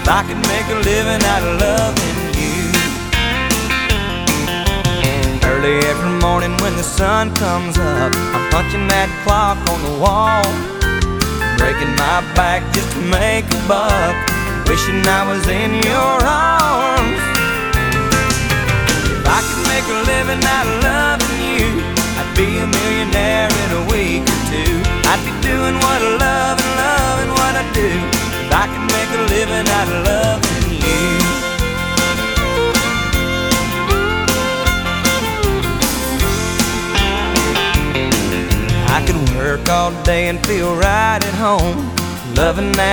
if I could make a living out of loving you. Early every morning when the sun comes up, I'm punching that clock on the wall, breaking my back just to make a buck, wishing I was in your arms. If I could make a living out of loving you, I'd be a millionaire in a week or two. I'd be doing what I love and loving what I do, if I could make a living out of loving you. I could work all day and feel right at home, loving that